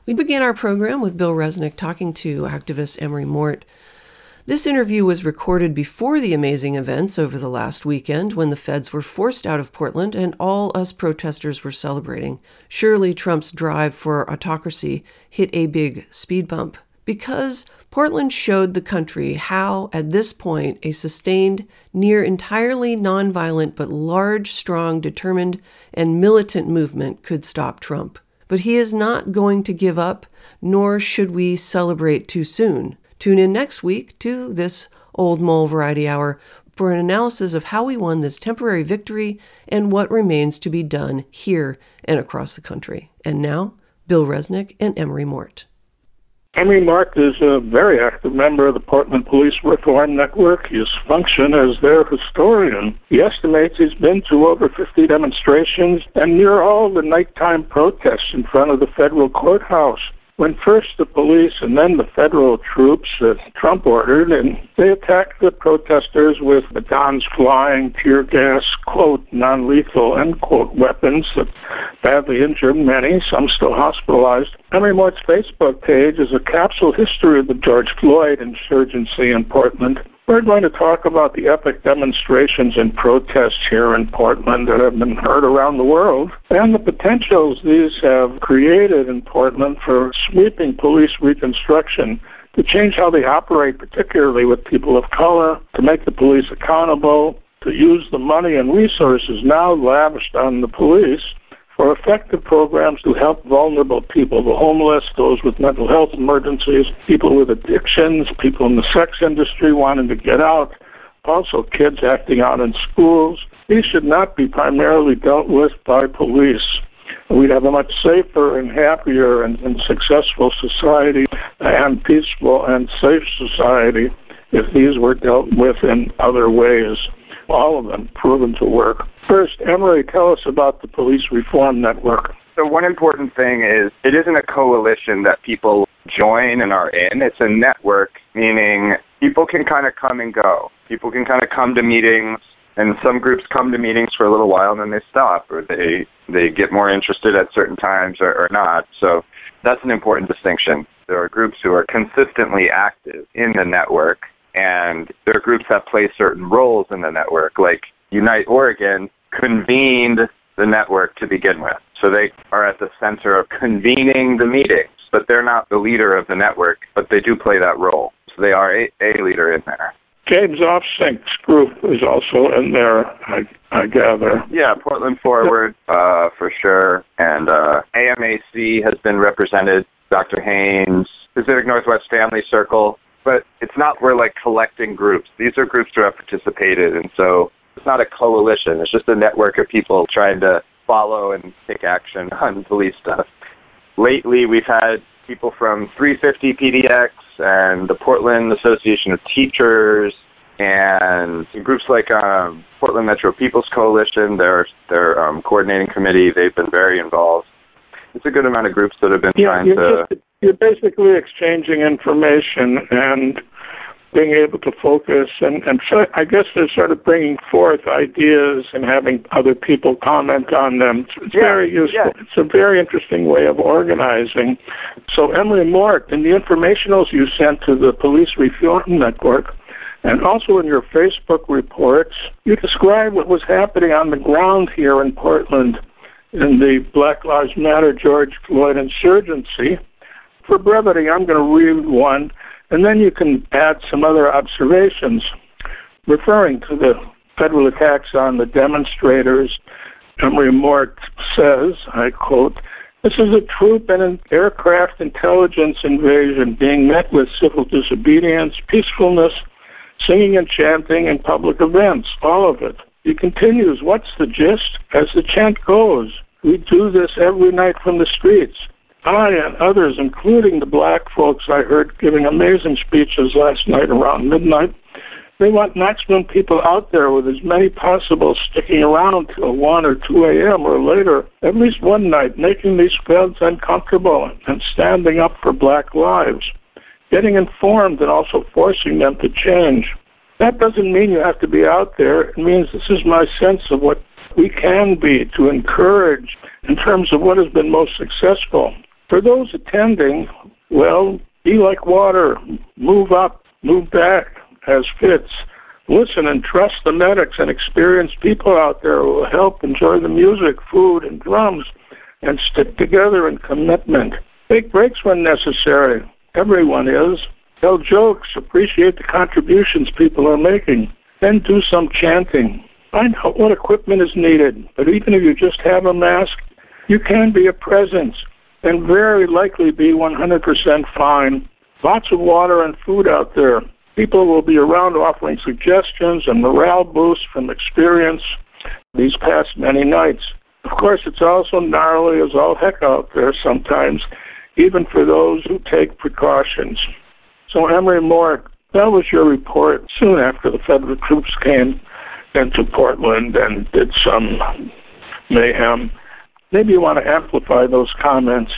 We began our program with Bill Resnick talking to activist Emery Mort. This interview was recorded before the amazing events over the last weekend when the feds were forced out of Portland and all us protesters were celebrating. Surely Trump's drive for autocracy hit a big speed bump because Portland showed the country how, at this point, a sustained, near entirely nonviolent but large, strong, determined, and militant movement could stop Trump. But he is not going to give up, nor should we celebrate too soon. Tune in next week to this Old Mole Variety Hour for an analysis of how we won this temporary victory and what remains to be done here and across the country. And now, Bill Resnick and Emery Mort. Emery Mort is a very active member of the Portland Police Reform Network. He has functioned as their historian. He estimates he's been to over 50 demonstrations and near all the nighttime protests in front of the federal courthouse. When first the police and then the federal troops that Trump ordered, and they attacked the protesters with batons flying, tear gas, quote, non-lethal, end quote, weapons that badly injured many, some still hospitalized. Emery Mort's Facebook page is a capsule history of the George Floyd insurgency in Portland. We're going to talk about the epic demonstrations and protests here in Portland that have been heard around the world and the potentials these have created in Portland for sweeping police reconstruction to change how they operate, particularly with people of color, to make the police accountable, to use the money and resources now lavished on the police for effective programs to help vulnerable people, the homeless, those with mental health emergencies, people with addictions, people in the sex industry wanting to get out, also kids acting out in schools. These should not be primarily dealt with by police. We'd have a much safer and happier and successful society and peaceful and safe society if these were dealt with in other ways. All of them proven to work. First, Emery, tell us about the Police Reform Network. So one important thing is it isn't a coalition that people join and are in. It's a network, meaning people can kind of come and go. People can kind of come to meetings, and some groups come to meetings for a little while and then they stop, or they get more interested at certain times or not. So that's an important distinction. There are groups who are consistently active in the network, and there are groups that play certain roles in the network, like Unite Oregon convened the network to begin with. So they are at the center of convening the meetings, but they're not the leader of the network, but they do play that role. So they are a leader in there. James Offsink's group is also in there, I gather. Yeah, Portland Forward, for sure. And AMAC has been represented, Dr. Haynes, Pacific Northwest Family Circle. But it's not, we're like collecting groups. These are groups who have participated, and so it's not a coalition. It's just a network of people trying to follow and take action on police stuff. Lately, we've had people from 350 PDX and the Portland Association of Teachers and groups like Portland Metro People's Coalition, their coordinating committee. They've been very involved. It's a good amount of groups that have been trying to... You're basically exchanging information and being able to focus, and so I guess they're sort of bringing forth ideas and having other people comment on them. It's very useful. Yeah. It's a very interesting way of organizing. So, Emery Mort, in the informationals you sent to the Police Reform Network, and also in your Facebook reports, you described what was happening on the ground here in Portland in the Black Lives Matter George Floyd insurgency. For brevity, I'm going to read one, and then you can add some other observations. Referring to the federal attacks on the demonstrators, Emery Mort says, I quote, "This is a troop and an aircraft intelligence invasion being met with civil disobedience, peacefulness, singing and chanting, and public events, all of it." He continues, "What's the gist? As the chant goes, we do this every night from the streets. I and others, including the black folks I heard giving amazing speeches last night around midnight, they want maximum people out there with as many possible sticking around till 1 or 2 a.m. or later, at least one night, making these crowds uncomfortable and standing up for black lives, getting informed and also forcing them to change. That doesn't mean you have to be out there. It means this is my sense of what we can be to encourage in terms of what has been most successful. For those attending, well, be like water. Move up, move back as fits. Listen and trust the medics and experienced people out there who will help enjoy the music, food, and drums, and stick together in commitment. Take breaks when necessary. Everyone is. Tell jokes. Appreciate the contributions people are making. Then do some chanting. Find out what equipment is needed. But even if you just have a mask, you can be a presence and very likely be 100% fine. Lots of water and food out there. People will be around offering suggestions and morale boosts from experience these past many nights. Of course, it's also gnarly as all heck out there sometimes, even for those who take precautions. So, Emery Mort, that was your report soon after the federal troops came into Portland and did some mayhem. Maybe you want to amplify those comments.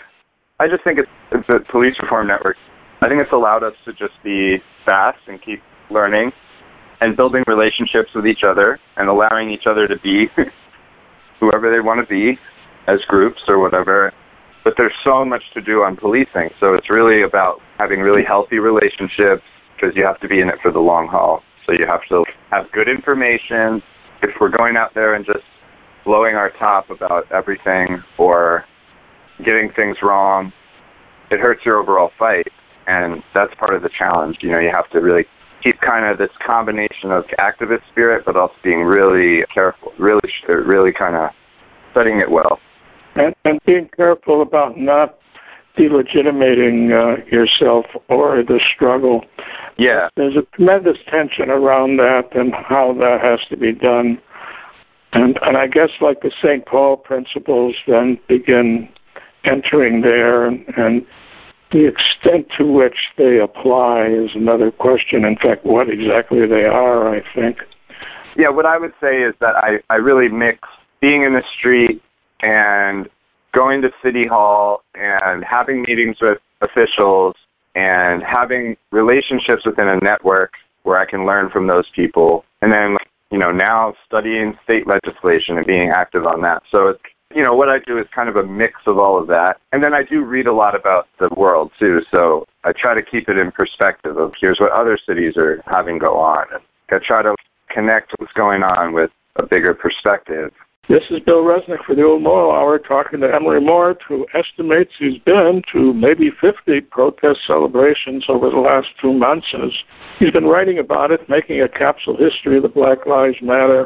I just think it's the Police Reform Network. I think it's allowed us to just be fast and keep learning and building relationships with each other and allowing each other to be whoever they want to be as groups or whatever. But there's so much to do on policing. So it's really about having really healthy relationships because you have to be in it for the long haul. So you have to have good information. If we're going out there and just blowing our top about everything or getting things wrong, it hurts your overall fight. And that's part of the challenge. You know, you have to really keep kind of this combination of activist spirit, but also being really careful, really kind of studying it well. And being careful about not delegitimating yourself or the struggle. Yeah. There's a tremendous tension around that and how that has to be done. And I guess like the St. Paul principles then begin entering there, and the extent to which they apply is another question. In fact, what exactly they are, I think. Yeah, what I would say is that I really mix being in the street and going to City Hall and having meetings with officials and having relationships within a network where I can learn from those people. And then, you know, now studying state legislation and being active on that. So it's, you know, what I do is kind of a mix of all of that. And then I do read a lot about the world, too. So I try to keep it in perspective of here's what other cities are having go on. And I try to connect what's going on with a bigger perspective. This is Bill Resnick for the Old Moral Hour talking to Emery Mort, who estimates he's been to maybe 50 protest celebrations over the last 2 months. And he's been writing about it, making a capsule history of the Black Lives Matter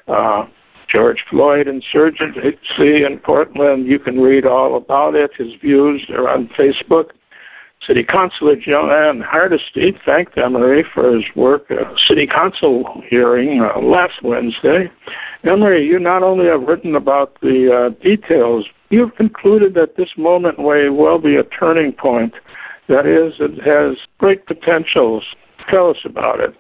George Floyd insurgency in Portland. You can read all about it. His views are on Facebook. City Councilor Joanne Hardesty thanked Emery for his work at a City Council hearing last Wednesday. Emery, you not only have written about the details, you've concluded that this moment may well be a turning point. That is, it has great potentials. Tell us about it.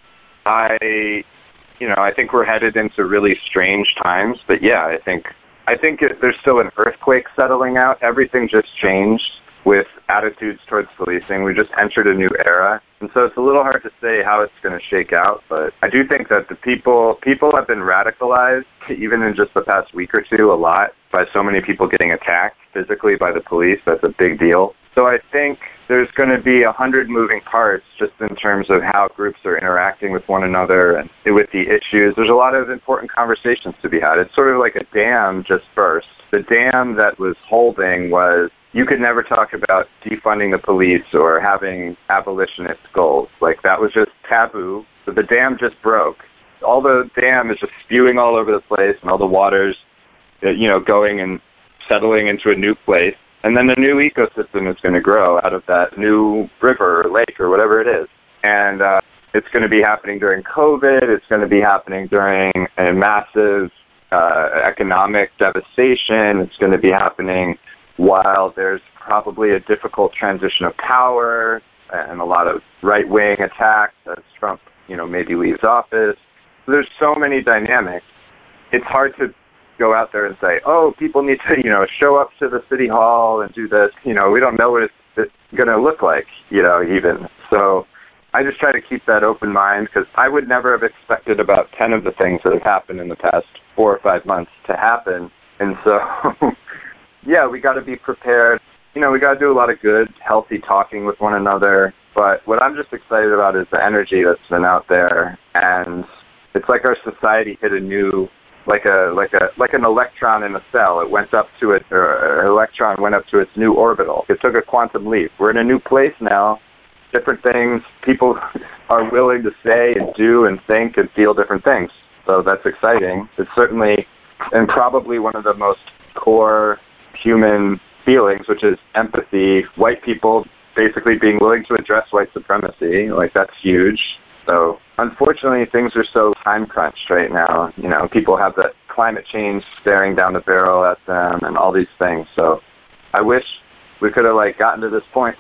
I think we're headed into really strange times, but yeah, I think there's still an earthquake settling out. Everything just changed with attitudes towards policing. We just entered a new era, and so it's a little hard to say how it's going to shake out, but I do think that the people have been radicalized, even in just the past week or two, a lot, by so many people getting attacked physically by the police. That's a big deal. So I think there's going to be 100 moving parts just in terms of how groups are interacting with one another and with the issues. There's a lot of important conversations to be had. It's sort of like a dam just burst. The dam that was holding was you could never talk about defunding the police or having abolitionist goals. Like, that was just taboo. But the dam just broke. All the dam is just spewing all over the place, and all the water's, going and settling into a new place. And then a new ecosystem is going to grow out of that new river or lake or whatever it is. And it's going to be happening during COVID. It's going to be happening during a massive economic devastation. It's going to be happening while there's probably a difficult transition of power and a lot of right-wing attacks as Trump, maybe leaves office. So there's so many dynamics. It's hard to go out there and say, oh, people need to, show up to the city hall and do this. We don't know what it's going to look like, even. So I just try to keep that open mind because I would never have expected about 10 of the things that have happened in the past 4 or 5 months to happen. And so, yeah, we got to be prepared. we got to do a lot of good, healthy talking with one another. But what I'm just excited about is the energy that's been out there, and it's like our society hit a new, like an electron in a cell. It went up to it, or an electron went up to its new orbital. It took a quantum leap. We're in a new place now. Different things. People are willing to say and do and think and feel different things. So that's exciting. It's certainly, and probably one of the most core human feelings, which is empathy. White people basically being willing to address white supremacy, like that's huge. So unfortunately, things are so time crunched right now. People have the climate change staring down the barrel at them and all these things. So I wish we could have gotten to this point,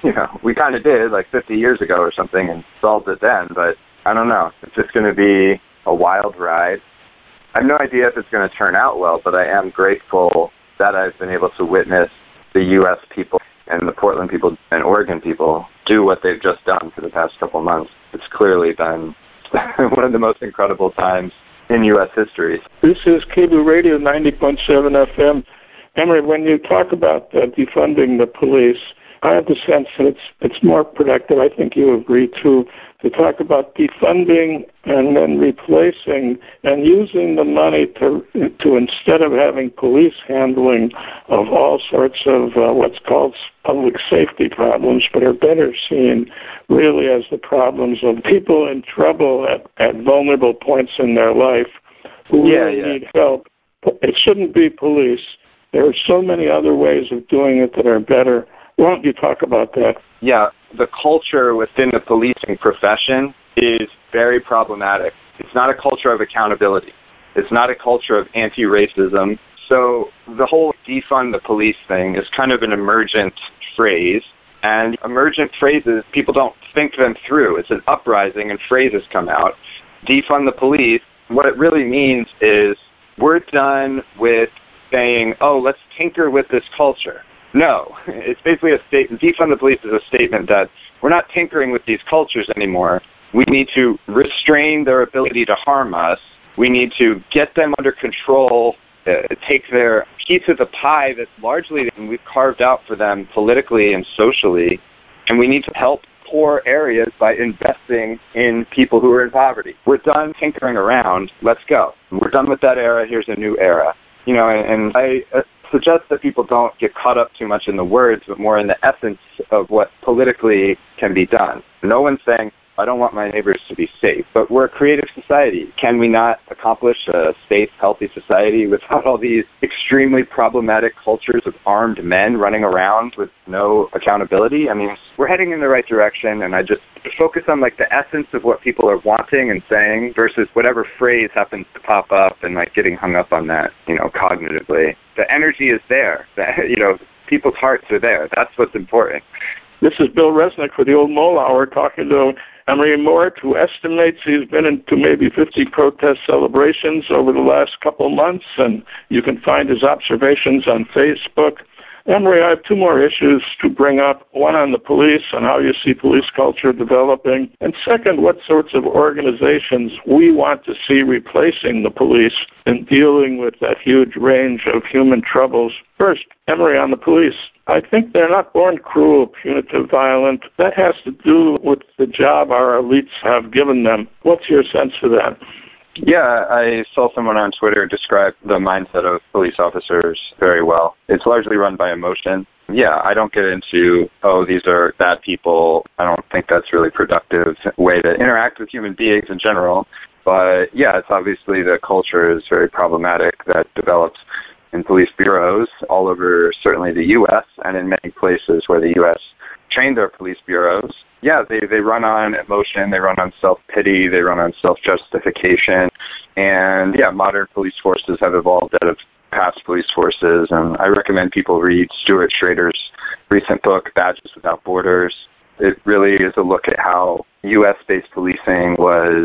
we kind of did 50 years ago or something and solved it then. But I don't know. It's just going to be a wild ride. I have no idea if it's going to turn out well, but I am grateful that I've been able to witness the U.S. people and the Portland people and Oregon people do what they've just done for the past couple months. It's clearly been one of the most incredible times in U.S. history. This is Cable Radio 90.7 FM. Emory, when you talk about defunding the police, I have the sense that it's more productive, I think you agree too, to talk about defunding and then replacing and using the money to instead of having police handling of all sorts of what's called public safety problems, but are better seen really as the problems of people in trouble at vulnerable points in their life who really need help. It shouldn't be police. There are so many other ways of doing it that are better. Why don't you talk about that? Yeah, the culture within the policing profession is very problematic. It's not a culture of accountability. It's not a culture of anti-racism. So the whole defund the police thing is kind of an emergent phrase. And emergent phrases, people don't think them through. It's an uprising and phrases come out. Defund the police, what it really means is we're done with saying, let's tinker with this culture. No, it's basically a statement. Defund the police is a statement that we're not tinkering with these cultures anymore. We need to restrain their ability to harm us. We need to get them under control, take their piece of the pie that's largely we've carved out for them politically and socially, and we need to help poor areas by investing in people who are in poverty. We're done tinkering around. Let's go. We're done with that era. Here's a new era. And I suggest that people don't get caught up too much in the words, but more in the essence of what politically can be done. No one's saying, I don't want my neighbors to be safe, but we're a creative society. Can we not accomplish a safe, healthy society without all these extremely problematic cultures of armed men running around with no accountability? I mean, we're heading in the right direction, and I just focus on the essence of what people are wanting and saying versus whatever phrase happens to pop up and getting hung up on that, cognitively. The energy is there. People's hearts are there. That's what's important. This is Bill Resnick for the Old Mole Hour talking to Emory Mort, who estimates he's been into maybe 50 protest celebrations over the last couple months, and you can find his observations on Facebook. Emory, I have two more issues to bring up, one on the police and how you see police culture developing, and second, what sorts of organizations we want to see replacing the police in dealing with that huge range of human troubles. First, Emory, on the police. I think they're not born cruel, punitive, violent. That has to do with the job our elites have given them. What's your sense of that? Yeah, I saw someone on Twitter describe the mindset of police officers very well. It's largely run by emotion. Yeah, I don't get into, these are bad people. I don't think that's really productive way to interact with human beings in general. But yeah, it's obviously the culture is very problematic that develops in police bureaus all over certainly the U.S. and in many places where the U.S. trained their police bureaus. Yeah, they run on emotion, they run on self-pity, they run on self-justification. And yeah, modern police forces have evolved out of past police forces. And I recommend people read Stuart Schrader's recent book, Badges Without Borders. It really is a look at how U.S.-based policing was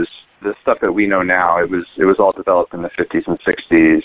the stuff that we know now, it was all developed in the 50s and 60s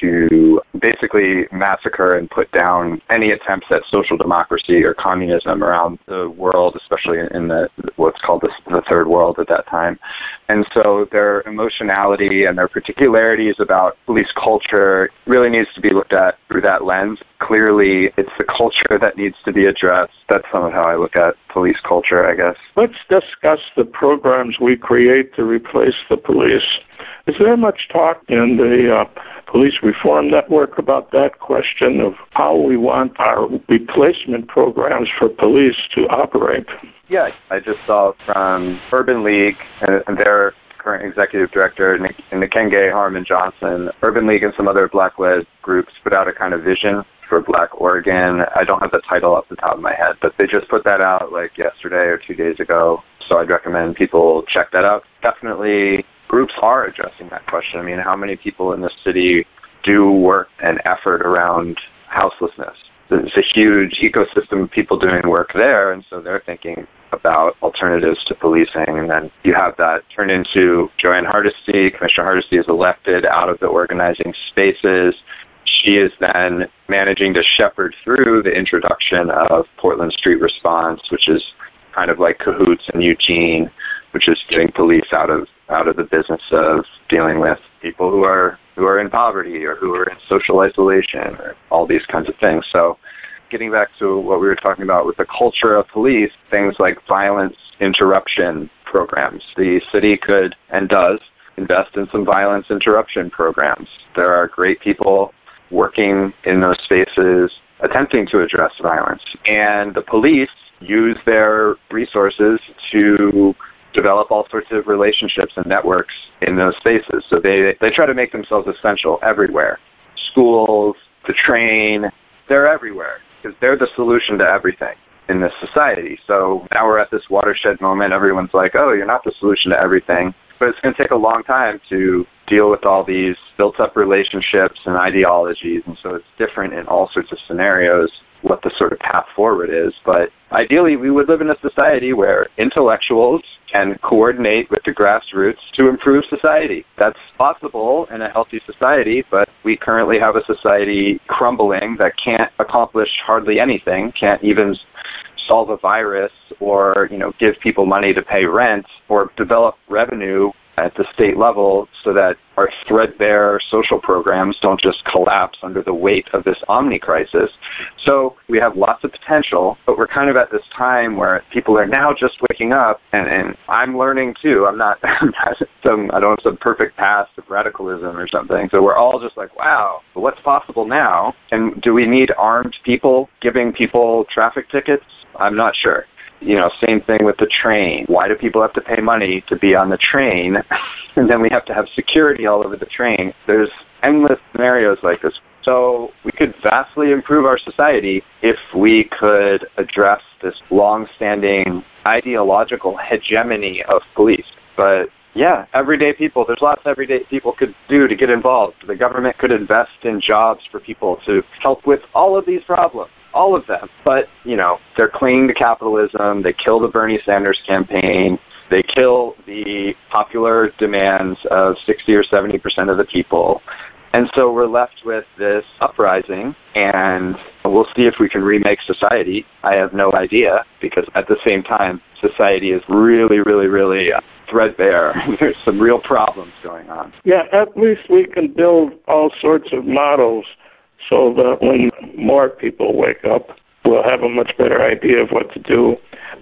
to basically massacre and put down any attempts at social democracy or communism around the world, especially in what's called the third world at that time. And so their emotionality and their particularities about police culture really needs to be looked at through that lens. Clearly, it's the culture that needs to be addressed. That's some of how I look at police culture, I guess. Let's discuss the programs we create to replace the police. Is there much talk in the Police Reform Network about that question of how we want our replacement programs for police to operate? Yeah, I just saw from Urban League and their current executive director, Nikenge Harmon Johnson. Urban League and some other Black-led groups put out a kind of vision for Black Oregon. I don't have the title off the top of my head, but they just put that out like yesterday or 2 days ago. So I'd recommend people check that out. Definitely, groups are addressing that question. I mean, how many people in the city do work and effort around houselessness? There's a huge ecosystem of people doing work there, and so they're thinking about alternatives to policing. And then you have that turned into Joanne Hardesty. Commissioner Hardesty is elected out of the organizing spaces. She is then managing to shepherd through the introduction of Portland Street Response, which is kind of like Cahoots in Eugene, which is getting police out of the business of dealing with people who are in poverty or who are in social isolation or all these kinds of things. So getting back to what we were talking about with the culture of police, things like violence interruption programs. The city could and does invest in some violence interruption programs. There are great people working in those spaces attempting to address violence. And the police use their resources to develop all sorts of relationships and networks in those spaces. So they try to make themselves essential everywhere. Schools, the train, they're everywhere because they're the solution to everything in this society. So now we're at this watershed moment. Everyone's like, oh, you're not the solution to everything. But it's going to take a long time to deal with all these built-up relationships and ideologies. And so it's different in all sorts of scenarios what the sort of path forward is. But ideally, we would live in a society where intellectuals can coordinate with the grassroots to improve society. That's possible in a healthy society, but we currently have a society crumbling that can't accomplish hardly anything, can't even solve a virus or, give people money to pay rent or develop revenue at the state level so that our threadbare social programs don't just collapse under the weight of this omni-crisis. So we have lots of potential, but we're kind of at this time where people are now just waking up, and I'm learning too. I don't have some perfect past of radicalism or something. So we're all just like, wow, but what's possible now? And do we need armed people giving people traffic tickets? I'm not sure. Same thing with the train. Why do people have to pay money to be on the train? And then we have to have security all over the train. There's endless scenarios like this. So we could vastly improve our society if we could address this long-standing ideological hegemony of police. But yeah, everyday people, there's lots of everyday people could do to get involved. The government could invest in jobs for people to help with all of these problems. All of them. But, they're clinging to capitalism. They kill the Bernie Sanders campaign. They kill the popular demands of 60 or 70% of the people. And so we're left with this uprising, and we'll see if we can remake society. I have no idea, because at the same time, society is really, really, really threadbare. There's some real problems going on. Yeah, at least we can build all sorts of models so that when more people wake up, we'll have a much better idea of what to do.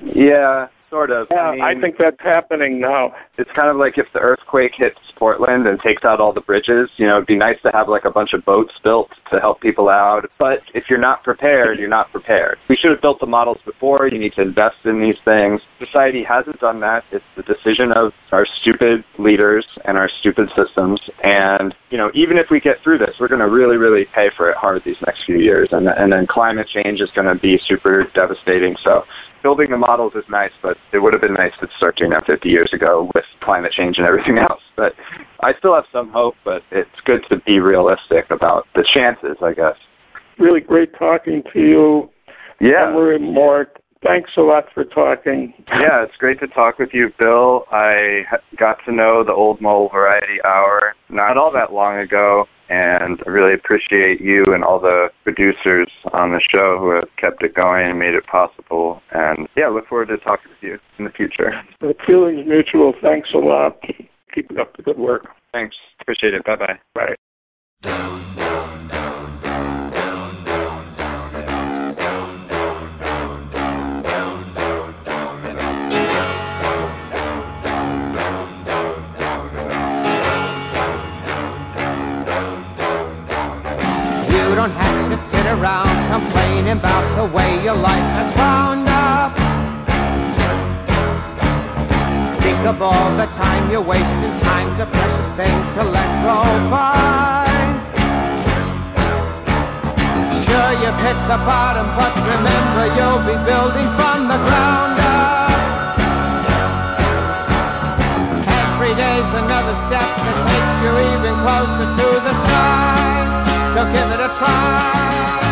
Yeah, sort of. Yeah, I think that's happening now. It's kind of like if the earthquake hits Portland and takes out all the bridges, it'd be nice to have like a bunch of boats built to help people out. But if you're not prepared, you're not prepared. We should have built the models before. You need to invest in these things. Society hasn't done that. It's the decision of our stupid leaders and our stupid systems. And, even if we get through this, we're going to really, really pay for it hard these next few years. And then climate change is going to be super devastating. So building the models is nice, but it would have been nice to start doing that 50 years ago with climate change and everything else. But I still have some hope, but it's good to be realistic about the chances, I guess. Really great talking to you. Yeah. Emery Mort, Thanks a lot for talking. Yeah, it's great to talk with you, Bill. I got to know the Old Mole Variety Hour not all that long ago, and I really appreciate you and all the producers on the show who have kept it going and made it possible. And yeah, look forward to talking with you in the future. The feeling's mutual. Thanks a lot. Keep up the good work. Thanks. Appreciate it. Bye-bye. Bye. You don't have to sit around complaining about the way your life has wound up. Think of all the time you're wasting. Time's a precious thing to let go by. Sure, you've hit the bottom, but remember you'll be building from the ground up. Every day's another step that takes you even closer to the sky. So give it a try.